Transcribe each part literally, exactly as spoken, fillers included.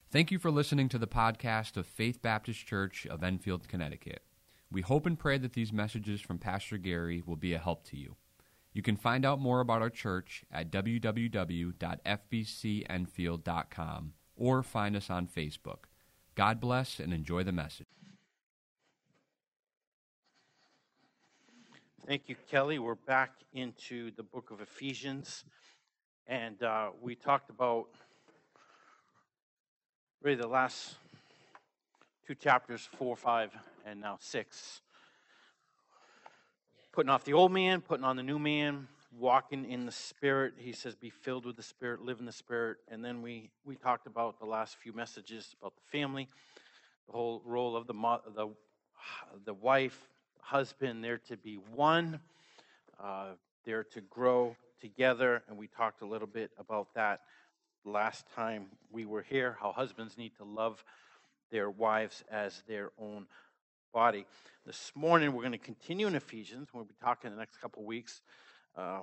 Thank you for listening to the podcast of Faith Baptist Church of Enfield, Connecticut. We hope and pray that these messages from Pastor Gary will be a help to you. You can find out more about our church at w w w dot f b c enfield dot com or find us on Facebook. God bless and enjoy the message. Thank you, Kelly. We're back into the book of Ephesians, and uh, we talked about really the last two chapters, four, five, and now six. Putting off the old man, putting on the new man, walking in the Spirit. He says, be filled with the Spirit, live in the Spirit. And then we, we talked about the last few messages about the family, the whole role of the mo- the, the wife, husband. They're to be one. Uh, they're to grow together. And we talked a little bit about that last time we were here, how husbands need to love their wives as their own body. This morning we're going to continue in Ephesians. We'll be talking the next couple weeks. Uh,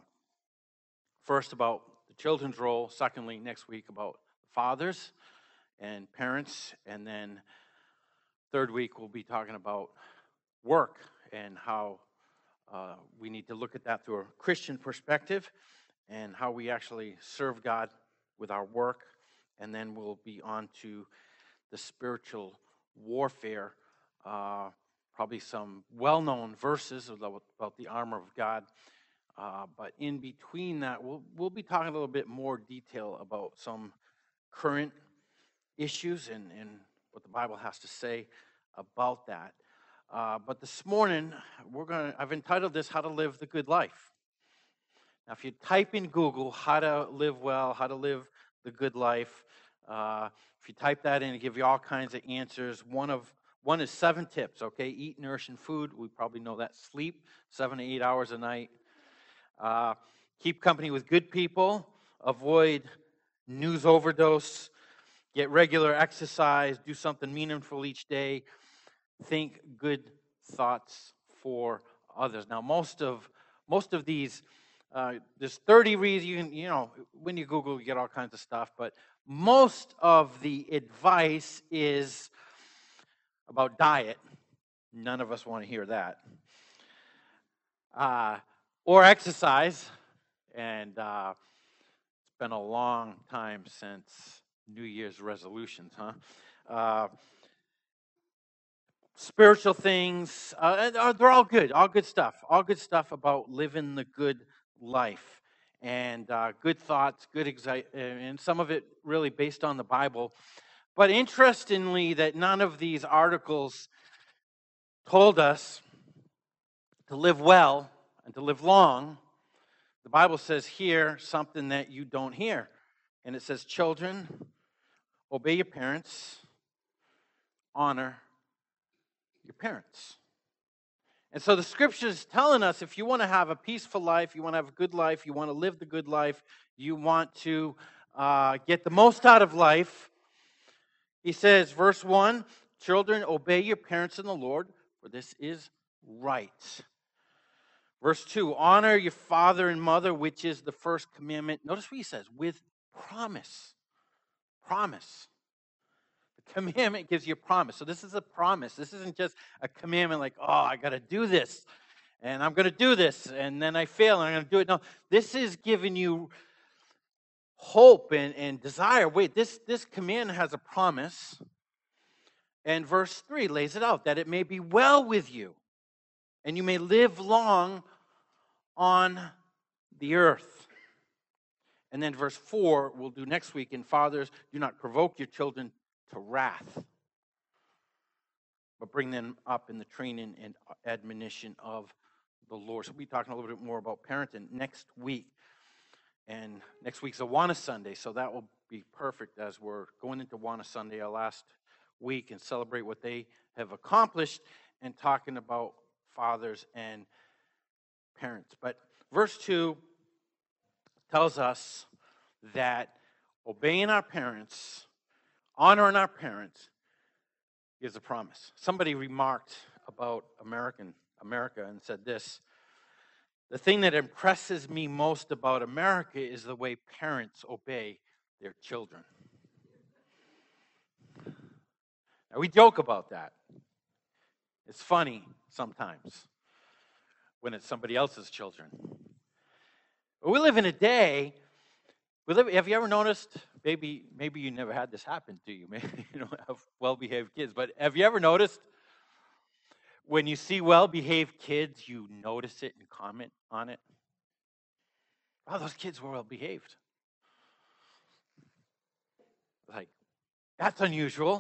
first about the children's role. Secondly, next week about fathers and parents. And then third week we'll be talking about work and how uh, we need to look at that through a Christian perspective and how we actually serve God with our work. And then we'll be on to the spiritual warfare, uh, probably some well-known verses about, about the armor of God. Uh, but in between that, we'll we'll be talking a little bit more detail about some current issues and, and what the Bible has to say about that. Uh, but this morning, we're gonna I've entitled this "How to Live the Good Life." Now, if you type in Google "how to live well," "how to live the good life," uh, if you type that in, it gives you all kinds of answers. One of one is seven tips. Okay, eat nourishing food. We probably know that. Sleep seven to eight hours a night. Uh, keep company with good people. Avoid news overdose. Get regular exercise. Do something meaningful each day. Think good thoughts for others. Now, most of most of these, uh, there's thirty reasons. You can, you know, when you Google, you get all kinds of stuff. But most of the advice is about diet. None of us want to hear that. Uh, or exercise. And uh, it's been a long time since New Year's resolutions, huh? Uh, spiritual things, uh, they're all good, all good stuff, all good stuff about living the good life. And uh, good thoughts, good exi- and some of it really based on the Bible. But interestingly, that none of these articles told us to live well and to live long. The Bible says here something that you don't hear. And it says, children, obey your parents, honor your parents. And so the scripture is telling us if you want to have a peaceful life, you want to have a good life, you want to live the good life, you want to uh, get the most out of life, he says, verse one, children, obey your parents in the Lord, for this is right. Verse two, honor your father and mother, which is the first commandment. Notice what he says, with promise. Promise. The commandment gives you a promise. So this is a promise. This isn't just a commandment like, oh, I got to do this, and I'm going to do this, and then I fail, and I'm going to do it. No, this is giving you hope and, and desire. Wait, this, this command has a promise. And verse three lays it out, that it may be well with you, and you may live long on the earth. And then verse four, we'll do next week, and fathers, do not provoke your children to wrath, but bring them up in the training and admonition of the Lord. So we'll be talking a little bit more about parenting next week. And next week's Awana Sunday, so that will be perfect as we're going into Awana Sunday, our last week, and celebrate what they have accomplished and talking about fathers and parents. But verse two tells us that obeying our parents, honoring our parents, is a promise. Somebody remarked about American America and said this, the thing that impresses me most about America is the way parents obey their children. We joke about that. It's funny sometimes when it's somebody else's children. But we live in a day, we live, have you ever noticed, maybe maybe you never had this happen to you, maybe you don't have well-behaved kids, but have you ever noticed when you see well-behaved kids, you notice it and comment on it? Oh, those kids were well-behaved. Like, that's unusual.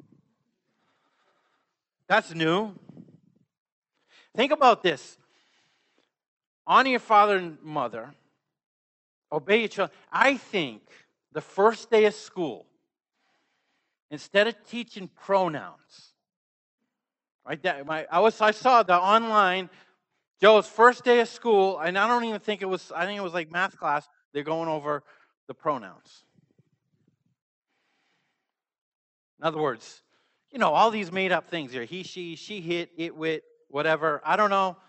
That's new. Think about this. Honor your father and mother. Obey your children. I think the first day of school, instead of teaching pronouns, right? That, my, I was I saw the online Joe's first day of school, and I don't even think it was. I think it was like math class. They're going over the pronouns. In other words, you know, all these made-up things here. He, she, she, hit, it, wit, whatever. I don't know.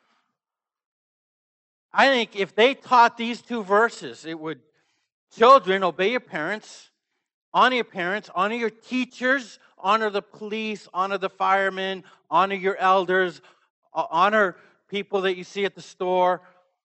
I think if they taught these two verses, it would, children, obey your parents, honor your parents, honor your teachers, honor the police, honor the firemen, honor your elders, honor people that you see at the store.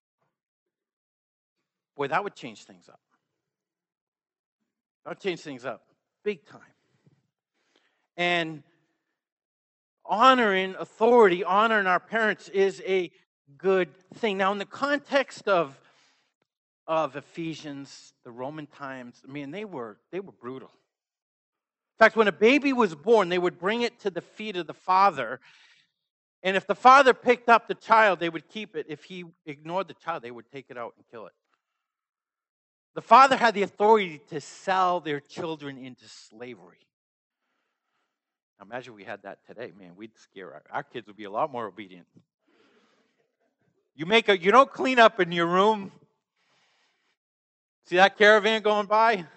Boy, that would change things up. That would change things up big time. And honoring authority, honoring our parents is a good thing. Now, in the context of, of Ephesians, the Roman times, I mean, they were they were brutal. In fact, when a baby was born, they would bring it to the feet of the father. And if the father picked up the child, they would keep it. If he ignored the child, they would take it out and kill it. The father had the authority to sell their children into slavery. Now, imagine we had that today. Man, we'd scare our, our kids would be a lot more obedient. You make a, you don't clean up in your room. See that caravan going by?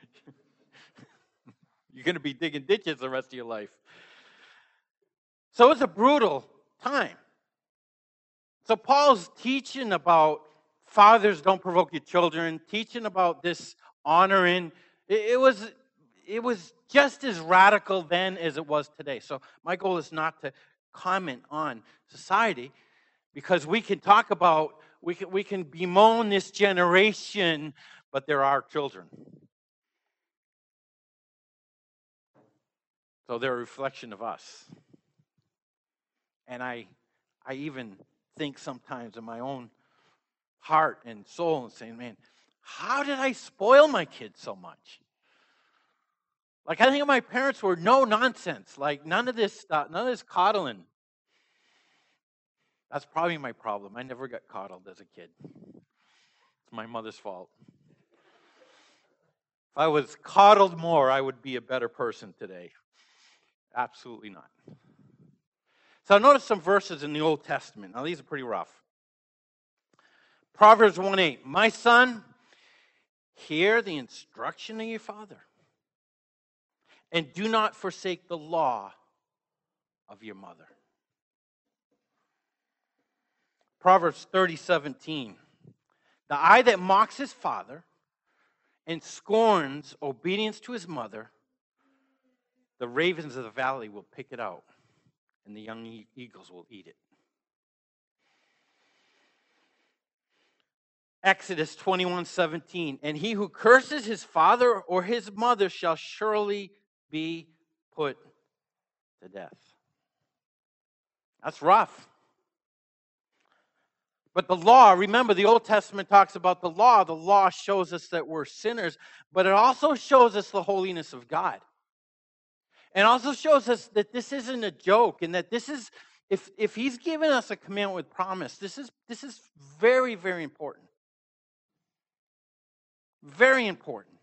You're going to be digging ditches the rest of your life. So it's a brutal time. So Paul's teaching about fathers don't provoke your children, teaching about this honoring. It, it was it was just as radical then as it was today. So my goal is not to comment on society, because we can talk about, we can, we can bemoan this generation, but there are children. So they're a reflection of us. And I, I even think sometimes in my own heart and soul and saying, man, how did I spoil my kids so much? Like, I think my parents were no nonsense. Like, none of this stuff, none of this coddling. That's probably my problem. I never got coddled as a kid. It's my mother's fault. If I was coddled more, I would be a better person today. Absolutely not. So notice some verses in the Old Testament. Now, these are pretty rough. Proverbs one eight. My son, hear the instruction of your father, and do not forsake the law of your mother. Proverbs thirty seventeen. The eye that mocks his father and scorns obedience to his mother, the ravens of the valley will pick it out, and the young eagles will eat it. Exodus twenty-one seventeen. And he who curses his father or his mother shall surely be put to death. That's rough. But the law, remember, the Old Testament talks about the law. The law shows us that we're sinners, but it also shows us the holiness of God. And also shows us that this isn't a joke, and that this is, if, if he's given us a commandment with promise, this is, this is very, very important. Very important.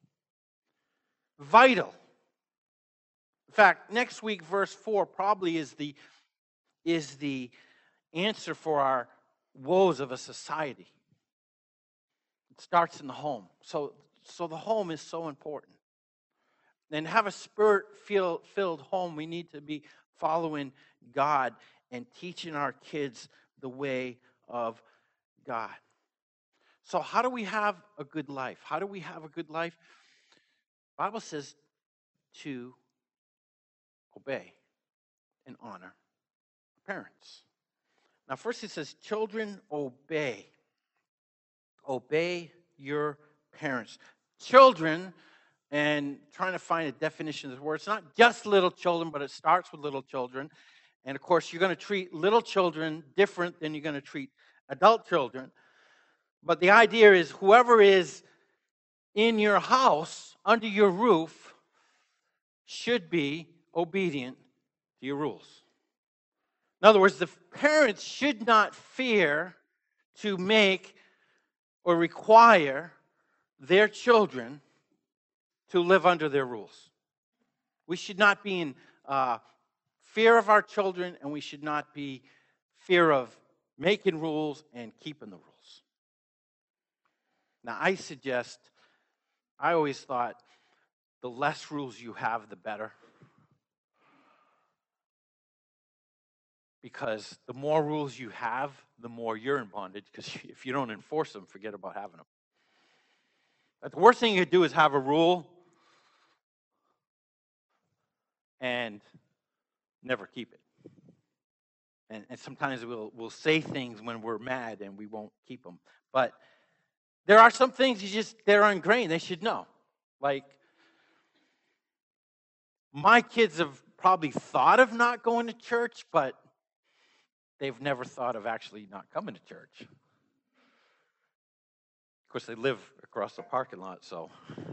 Vital. In fact, next week, verse four probably is the, is the answer for our woes of a society. It starts in the home. So, so the home is so important. And have a spirit-filled home, we need to be following God and teaching our kids the way of God. So how do we have a good life? How do we have a good life? The Bible says to obey and honor parents. Now, first it says, children, obey. Obey your parents. Children, and trying to find a definition of the word, it's not just little children, but it starts with little children. And of course, you're going to treat little children different than you're going to treat adult children. But the idea is whoever is in your house, under your roof, should be obedient to your rules. In other words, the parents should not fear to make or require their children to live under their rules. We should not be in uh, fear of our children, and we should not be fear of making rules and keeping the rules. Now, I suggest, I always thought the less rules you have, the better. Because the more rules you have, the more you're in bondage, because if you don't enforce them, forget about having them. But the worst thing you could do is have a rule and never keep it. And, and sometimes we'll, we'll say things when we're mad and we won't keep them. But there are some things you just, they're ingrained, they should know. Like, my kids have probably thought of not going to church, but they've never thought of actually not coming to church. Of course, they live across the parking lot, so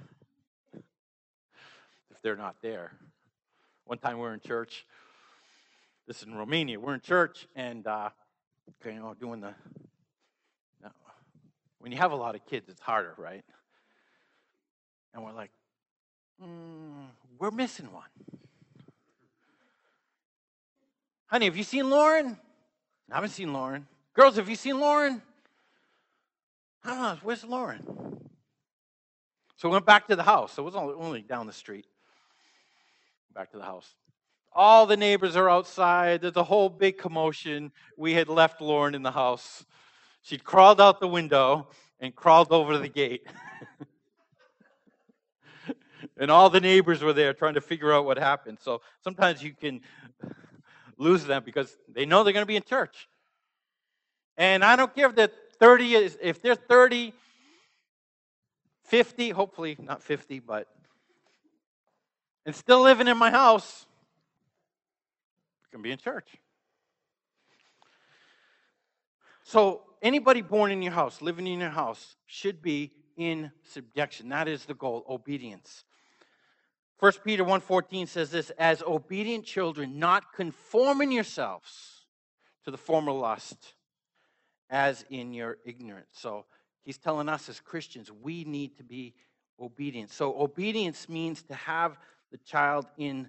if they're not there. One time we were in church, this is in Romania, we're in church, and, uh, you know, doing the, no, when you have a lot of kids, it's harder, right? And we're like, mm, we're missing one. Honey, have you seen Lauren? I haven't seen Lauren. Girls, have you seen Lauren? I don't know. Where's Lauren? So we went back to the house. So it was only down the street. Back to the house. All the neighbors are outside. There's a whole big commotion. We had left Lauren in the house. She'd crawled out the window and crawled over to the gate. And all the neighbors were there trying to figure out what happened. So sometimes you can lose them because they know they're going to be in church. And I don't care if they're thirty, if they're thirty, fifty, hopefully not fifty, but, and still living in my house, going to be in church. So anybody born in your house, living in your house, should be in subjection. That is the goal, obedience. First Peter one fourteen says this, as obedient children, not conforming yourselves to the former lust, as in your ignorance. So he's telling us as Christians, we need to be obedient. So obedience means to have the child in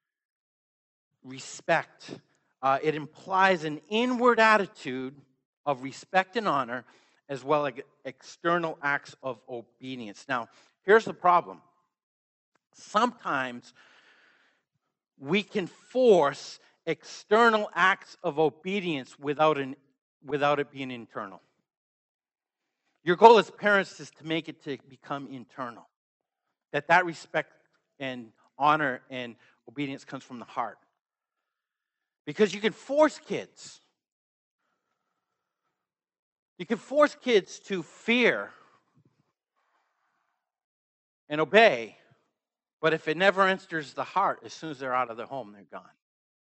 respect. Uh, it implies an inward attitude of respect and honor, as well as external acts of obedience. Now, here's the problem. Sometimes we can force external acts of obedience without an without it being internal. Your goal as parents is to make it to become internal. That that respect and honor and obedience comes from the heart. Because you can force kids. You can force kids to fear and obey, but if it never enters the heart, as soon as they're out of the home, they're gone.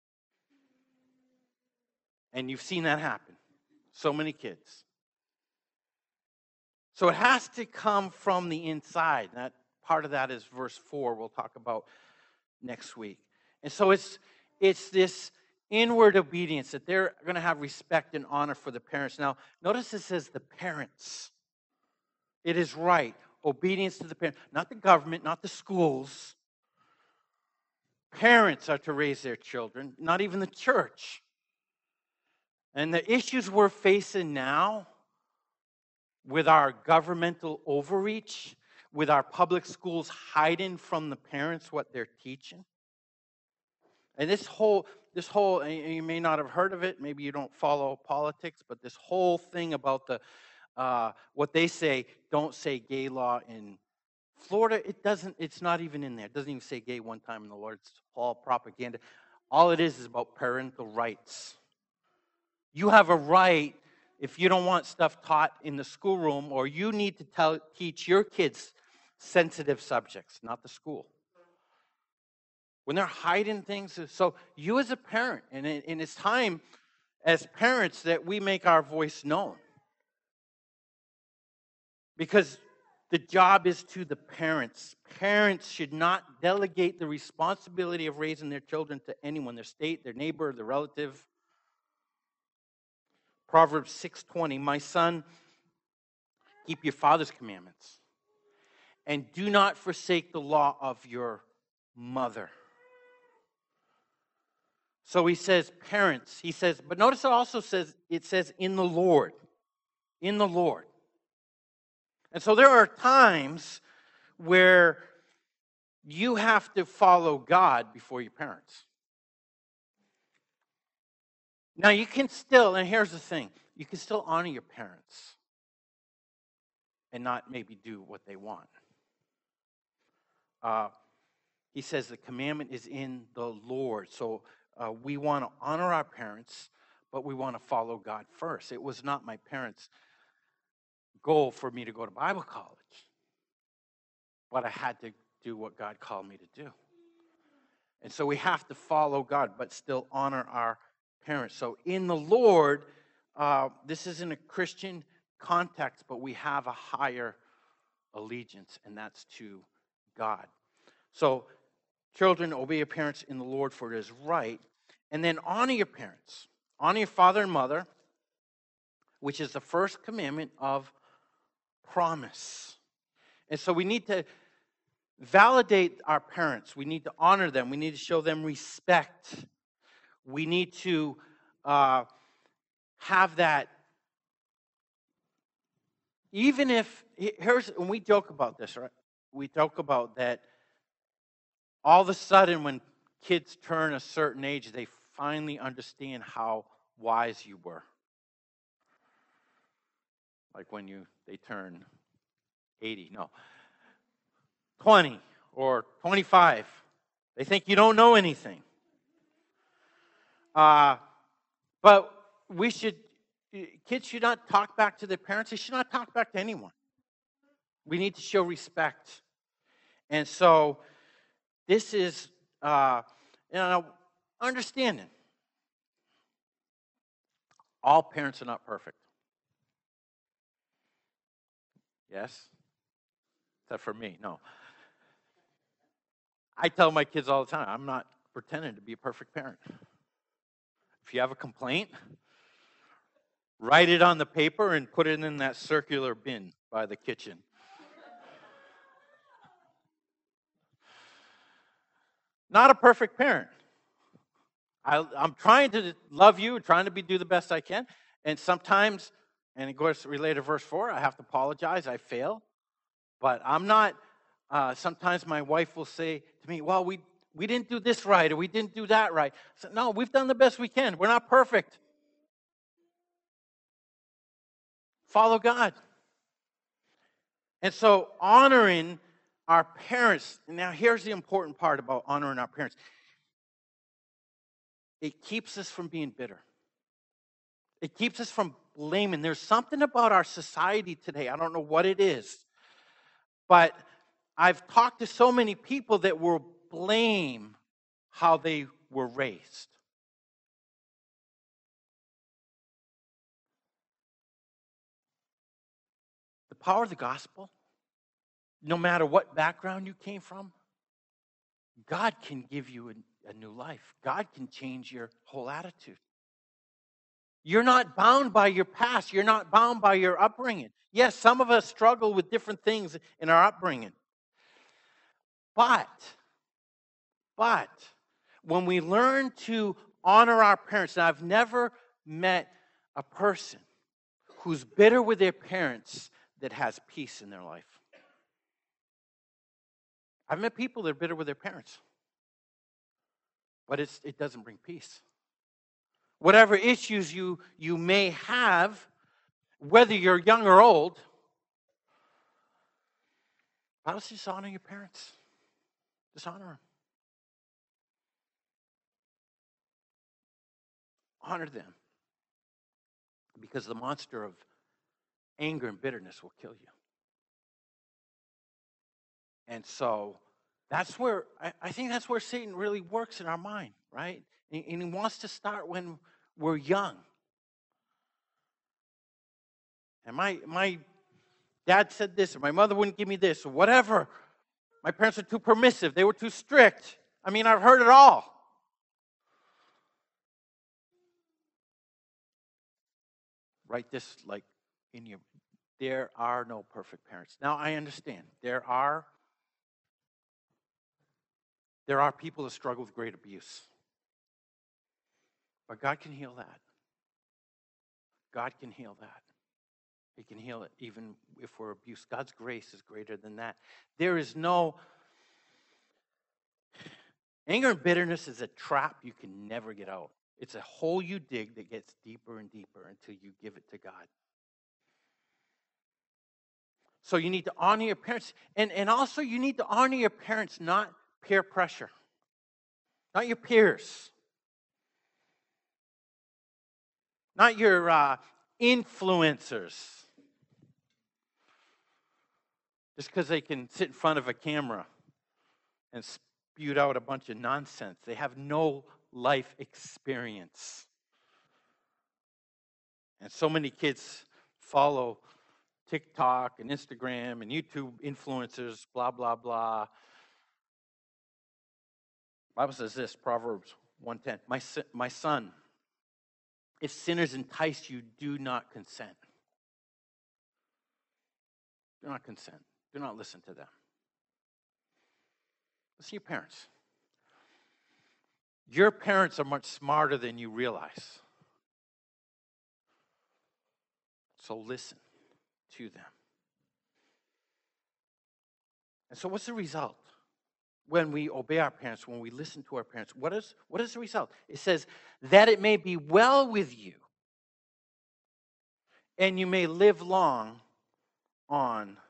And you've seen that happen. So many kids. So it has to come from the inside. That part of that is verse four we'll talk about next week. And so it's it's this inward obedience that they're going to have respect and honor for the parents. Now, notice it says the parents. It is right. Obedience to the parents. Not the government, not the schools. Parents are to raise their children, not even the church. And the issues we're facing now with our governmental overreach, with our public schools hiding from the parents what they're teaching. And this whole, this whole, you may not have heard of it, maybe you don't follow politics, but this whole thing about the, uh, what they say, don't say gay law in Florida, it doesn't, it's not even in there. It doesn't even say gay one time in the Lord. It's all propaganda. All it is is about parental rights. You have a right, if you don't want stuff taught in the schoolroom, or you need to tell, teach your kids sensitive subjects, not the school. When they're hiding things, so you as a parent, and, it, and it's time as parents that we make our voice known. Because the job is to the parents. Parents should not delegate the responsibility of raising their children to anyone, their state, their neighbor, their relative. Proverbs six twenty, my son, keep your father's commandments, and do not forsake the law of your mother. So he says, parents, he says, but notice it also says, it says in the Lord. In the Lord. And so there are times where you have to follow God before your parents. Now you can still, and here's the thing, you can still honor your parents and not maybe do what they want. Uh, he says the commandment is in the Lord. So uh, we want to honor our parents, but we want to follow God first. It was not my parents' goal for me to go to Bible college, but I had to do what God called me to do. And so we have to follow God, but still honor our parents. So in the Lord, uh, this isn't a Christian context, but we have a higher allegiance, and that's to God. So children, obey your parents in the Lord, for it is right. And then honor your parents. Honor your father and mother, which is the first commandment of promise. And so we need to validate our parents. We need to honor them. We need to show them respect. We need to uh, have that. Even if, here's, when we joke about this, right? We joke about that all of a sudden when kids turn a certain age, they finally understand how wise you were. Like when you they turn eighty, no, twenty or twenty-five. They think you don't know anything. Uh, but we should, kids should not talk back to their parents. They should not talk back to anyone. We need to show respect. And so this is, uh, you know, understanding. All parents are not perfect. Yes? Except for me, no. I tell my kids all the time, I'm not pretending to be a perfect parent. If you have a complaint, write it on the paper and put it in that circular bin by the kitchen. Not a perfect parent. I, I'm trying to love you, trying to be do the best I can, and sometimes, and of course, related to verse four, I have to apologize. I fail, but I'm not. Uh, sometimes my wife will say to me, "Well, we we didn't do this right, or we didn't do that right." I said, "No, we've done the best we can. We're not perfect. Follow God." And so, honoring our parents. Now, here's the important part about honoring our parents. It keeps us from being bitter. It keeps us from blaming. There's something about our society today, I don't know what it is, but I've talked to so many people that will blame how they were raised. The power of the gospel, no matter what background you came from, God can give you a, a new life. God can change your whole attitude. You're not bound by your past. You're not bound by your upbringing. Yes, some of us struggle with different things in our upbringing. But, but, when we learn to honor our parents, and I've never met a person who's bitter with their parents that has peace in their life. I've met people that are bitter with their parents, but it's, it doesn't bring peace. Whatever issues you, you may have, whether you're young or old, How does this honor your parents? Dishonor them. Honor them. Because the monster of anger and bitterness will kill you. And so that's where, I, I think that's where Satan really works in our mind, right? And, and he wants to start when we're young. And my my dad said this, or my mother wouldn't give me this, or whatever. My parents were too permissive. They were too strict. I mean, I've heard it all. Write this like in your, there are no perfect parents. Now, I understand. There are, there are people that struggle with great abuse. But God can heal that. God can heal that. He can heal it even if we're abused. God's grace is greater than that. There is no... Anger and bitterness is a trap you can never get out. It's a hole you dig that gets deeper and deeper until you give it to God. So you need to honor your parents. And, and also you need to honor your parents, not peer pressure. Not your peers. Not your uh, influencers. Just because they can sit in front of a camera and spew out a bunch of nonsense. They have no life experience. And so many kids follow TikTok and Instagram and YouTube influencers, blah, blah, blah. The Bible says this, Proverbs one ten. My, my son, if sinners entice you, do not consent. Do not consent. Do not listen to them. Listen to your parents. Your parents are much smarter than you realize. So listen to them. And so what's the result when we obey our parents, when we listen to our parents? What is, what is the result? It says, that it may be well with you, and you may live long on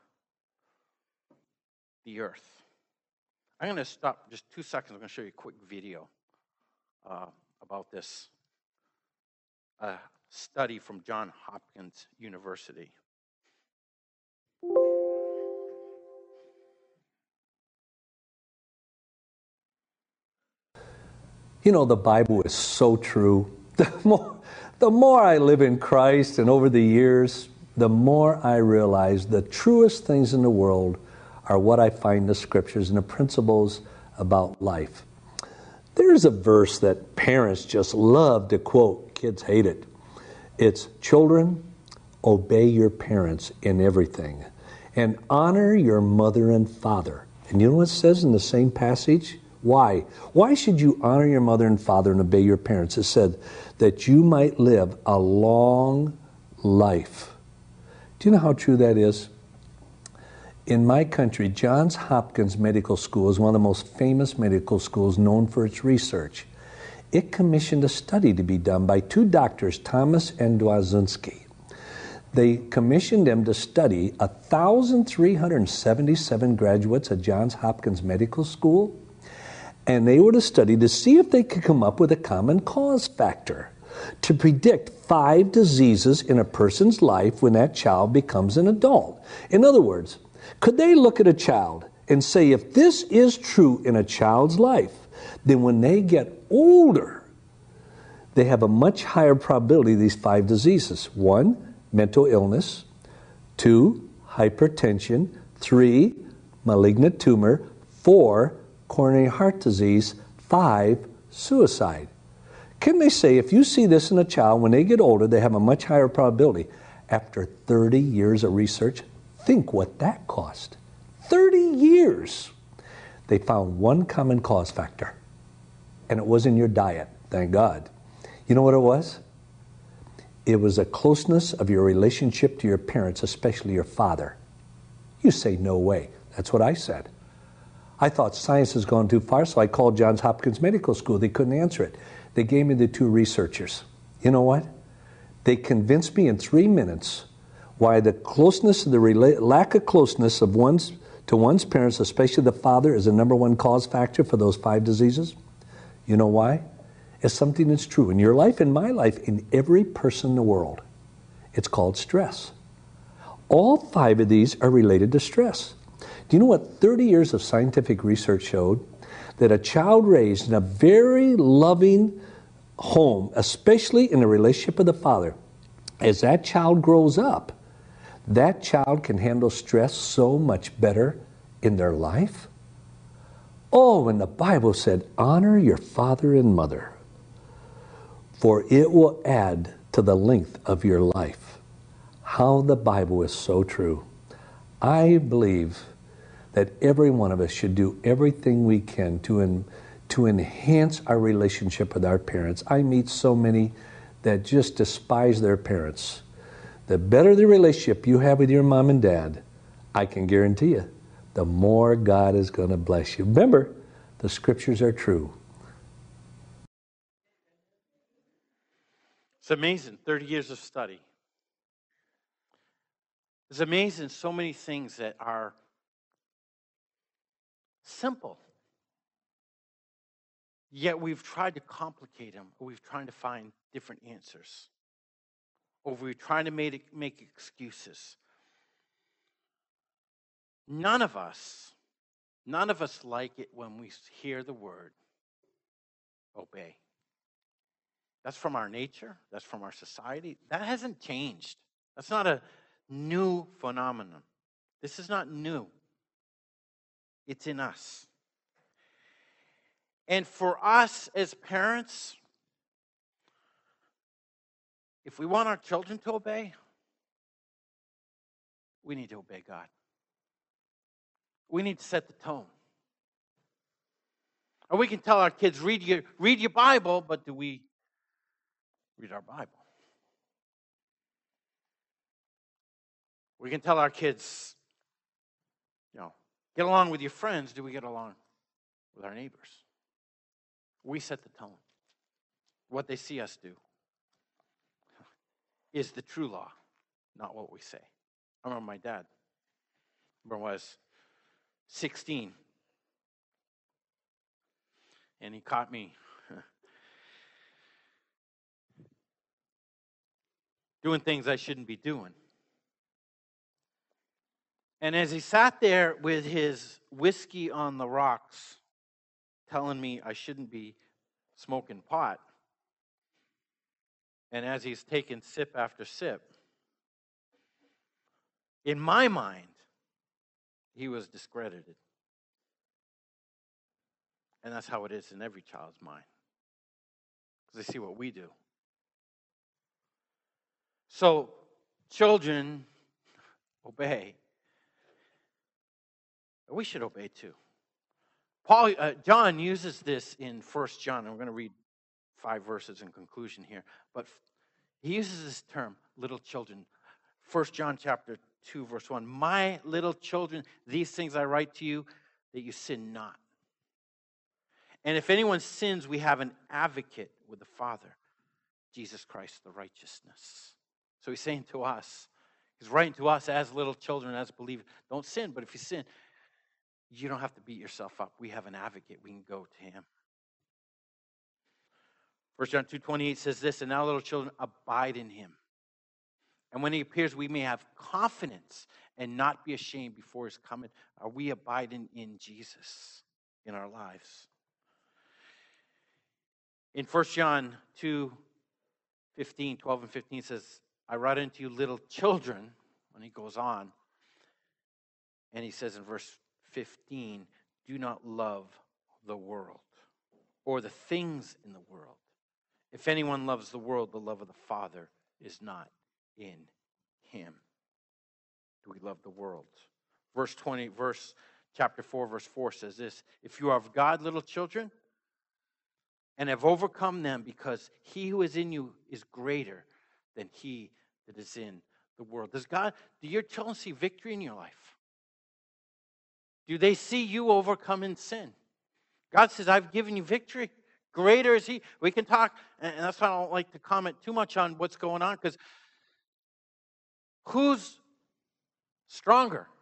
the earth. I'm going to stop just two seconds. I'm going to show you a quick video uh, about this uh, study from Johns Hopkins University. You know, the Bible is so true. The more, the more I live in Christ and over the years, the more I realize the truest things in the world are what I find in the Scriptures and the principles about life. There's a verse that parents just love to quote. Kids hate it. It's, children, obey your parents in everything, and honor your mother and father. And you know what it says in the same passage? Why? Why should you honor your mother and father and obey your parents? It said that you might live a long life. Do you know how true that is? In my country, Johns Hopkins Medical School is one of the most famous medical schools known for its research. It commissioned a study to be done by two doctors, Thomas and Dwazunski. They commissioned them to study one thousand three hundred seventy-seven graduates at Johns Hopkins Medical School, and they were to study to see if they could come up with a common cause factor to predict five diseases in a person's life when that child becomes an adult. In other words, could they look at a child and say, if this is true in a child's life, then when they get older, they have a much higher probability of these five diseases. One, mental illness. Two, hypertension. Three, malignant tumor. Four, coronary heart disease. Five, suicide. Can they say, if you see this in a child, when they get older, they have a much higher probability? After thirty years of research, think what that cost. thirty years. They found one common cause factor, and it was in your diet, thank God. You know what it was? It was a closeness of your relationship to your parents, especially your father. You say, no way. That's what I said. I thought science has gone too far, so I called Johns Hopkins Medical School. They couldn't answer it. They gave me the two researchers. You know what? They convinced me in three minutes why the closeness, the rela- lack of closeness of one's to one's parents, especially the father, is the number one cause factor for those five diseases. You know why? It's something that's true in your life, in my life, in every person in the world. It's called stress. All five of these are related to stress. Do you know what thirty years of scientific research showed? That a child raised in a very loving home, especially in the relationship with the father, as that child grows up, that child can handle stress so much better in their life. Oh, and the Bible said, honor your father and mother, for it will add to the length of your life. How the Bible is so true. I believe that every one of us should do everything we can to, en- to enhance our relationship with our parents. I meet so many that just despise their parents. The better the relationship you have with your mom and dad, I can guarantee you, the more God is going to bless you. Remember, the scriptures are true. It's amazing, thirty years of study. It's amazing, so many things that are simple. Yet we've tried to complicate them, or we've tried to find different answers, or we're trying to make, make excuses. None of us, none of us like it when we hear the word obey. That's from our nature. That's from our society. That hasn't changed. That's not a new phenomenon. This is not new. It's in us. And for us as parents, if we want our children to obey, we need to obey God. We need to set the tone. Or we can tell our kids, read your, read your Bible, but do we read our Bible? We can tell our kids, you know, get along with your friends. Do we get along with our neighbors? We set the tone. What they see us do is the true law, not what we say. I remember my dad. I remember when I was sixteen. And he caught me doing things I shouldn't be doing. And as he sat there with his whiskey on the rocks, telling me I shouldn't be smoking pot, and as he's taking sip after sip, in my mind, he was discredited. And that's how it is in every child's mind, because they see what we do. So, children, obey. We should obey too. Paul, uh, John uses this in First John. I'm going to read five verses in conclusion here. But he uses this term, little children. First John chapter two, verse one. My little children, these things I write to you, that you sin not. And if anyone sins, we have an advocate with the Father, Jesus Christ, the righteousness. So he's saying to us, he's writing to us as little children, as believers, don't sin, but if you sin, you don't have to beat yourself up. We have an advocate. We can go to him. First John two twenty-eight says this, and now little children, abide in him. And when he appears, we may have confidence and not be ashamed before his coming. Are we abiding in Jesus in our lives? In First John two fifteen, twelve and fifteen says, I write unto you little children, when he goes on. And he says in verse fifteen, do not love the world or the things in the world. If anyone loves the world, the love of the Father is not in him. Do we love the world? Verse twenty, verse chapter four, verse four says this, if you are of God, little children, and have overcome them, because he who is in you is greater than he that is in the world. Does God, do your children see victory in your life? Do they see you overcome in sin? God says, I've given you victory. Greater is he. We can talk, and that's why I don't like to comment too much on what's going on, because who's stronger?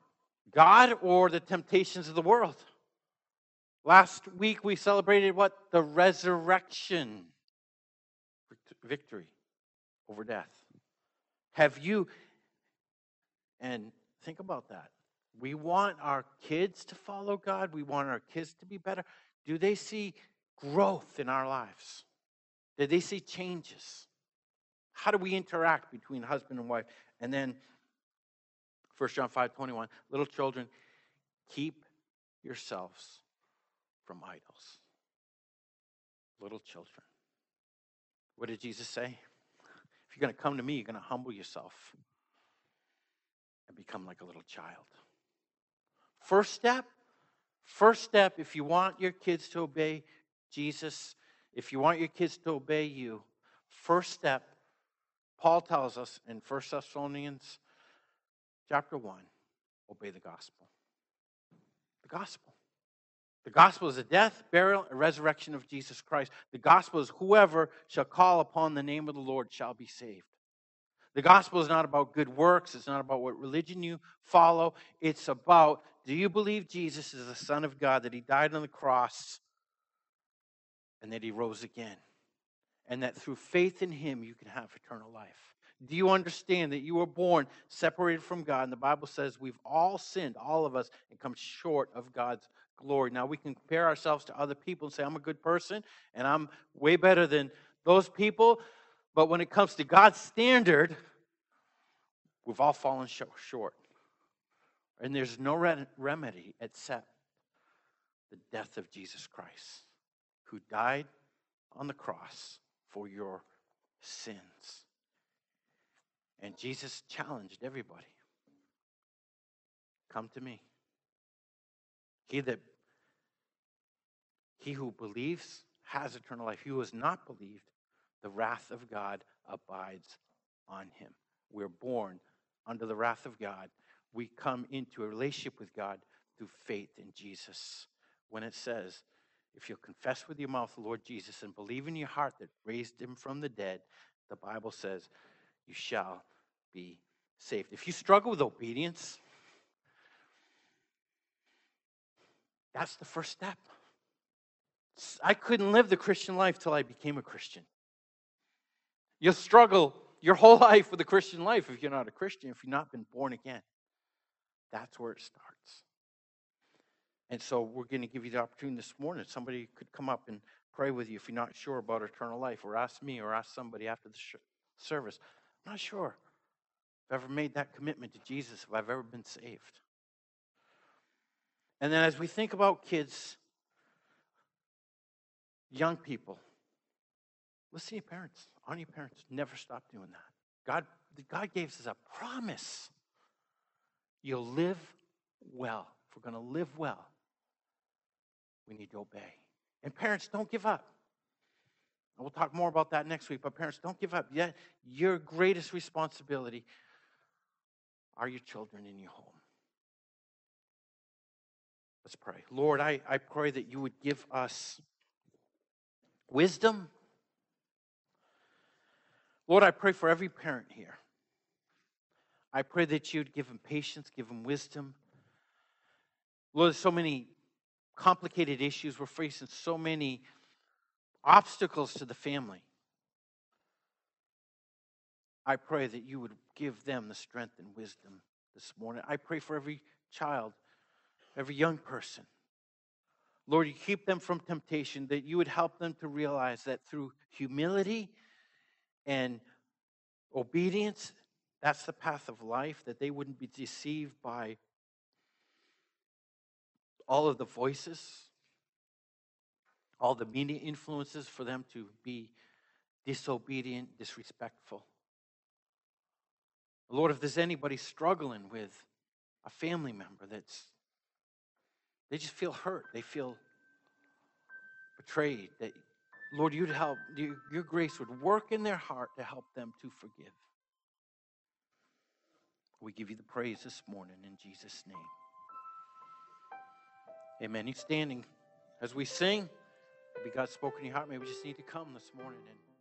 God or the temptations of the world? Last week we celebrated what? The resurrection. Victory over death. Have you, and think about that. We want our kids to follow God. We want our kids to be better. Do they see growth in our lives? Do they see changes? How do we interact between husband and wife? And then First John five twenty-one, little children, keep yourselves from idols. Little children. What did Jesus say? If you're going to come to me, you're going to humble yourself and become like a little child. First step, first step, if you want your kids to obey Jesus, if you want your kids to obey you, first step, Paul tells us in First Thessalonians chapter one, obey the gospel. The gospel. The gospel is the death, burial, and resurrection of Jesus Christ. The gospel is whoever shall call upon the name of the Lord shall be saved. The gospel is not about good works. It's not about what religion you follow. It's about, do you believe Jesus is the Son of God, that he died on the cross and that he rose again? And that through faith in him you can have eternal life. Do you understand that you were born separated from God? And the Bible says we've all sinned, all of us, and come short of God's glory. Now we can compare ourselves to other people and say, I'm a good person and I'm way better than those people. But when it comes to God's standard, we've all fallen short. And there's no remedy except the death of Jesus Christ, who died on the cross for your sins. And Jesus challenged everybody. Come to me. He that he who believes has eternal life. He who has not believed, the wrath of God abides on him. We're born under the wrath of God. We come into a relationship with God through faith in Jesus. When it says, if you'll confess with your mouth the Lord Jesus and believe in your heart that raised him from the dead, the Bible says, you shall be saved. If you struggle with obedience, that's the first step. I couldn't live the Christian life till I became a Christian. You'll struggle your whole life with the Christian life if you're not a Christian, if you've not been born again. That's where it starts. And so we're going to give you the opportunity this morning. Somebody could come up and pray with you if you're not sure about eternal life, or ask me or ask somebody after the sh- service. I'm not sure if I've ever made that commitment to Jesus, if I've ever been saved. And then as we think about kids, young people, listen to your parents. Honor your parents. Never stop doing that. God, God gave us a promise. You'll live well. If we're going to live well, we need to obey. And parents, don't give up. And we'll talk more about that next week, but parents, don't give up. Yet your greatest responsibility are your children in your home. Let's pray. Lord, I, I pray that you would give us wisdom. Lord, I pray for every parent here. I pray that you'd give them patience, give them wisdom. Lord, there's so many complicated issues. We're facing so many obstacles to the family. I pray that you would give them the strength and wisdom this morning. I pray for every child, every young person. Lord, you keep them from temptation, that you would help them to realize that through humility and obedience, that's the path of life, that they wouldn't be deceived by all of the voices, all the media influences for them to be disobedient, disrespectful. Lord, if there's anybody struggling with a family member that's, they just feel hurt, they feel betrayed, that, Lord, you'd help, you, your grace would work in their heart to help them to forgive. We give you the praise this morning in Jesus' name. Amen. He's standing as we sing. Maybe God spoke in your heart. Maybe we just need to come this morning and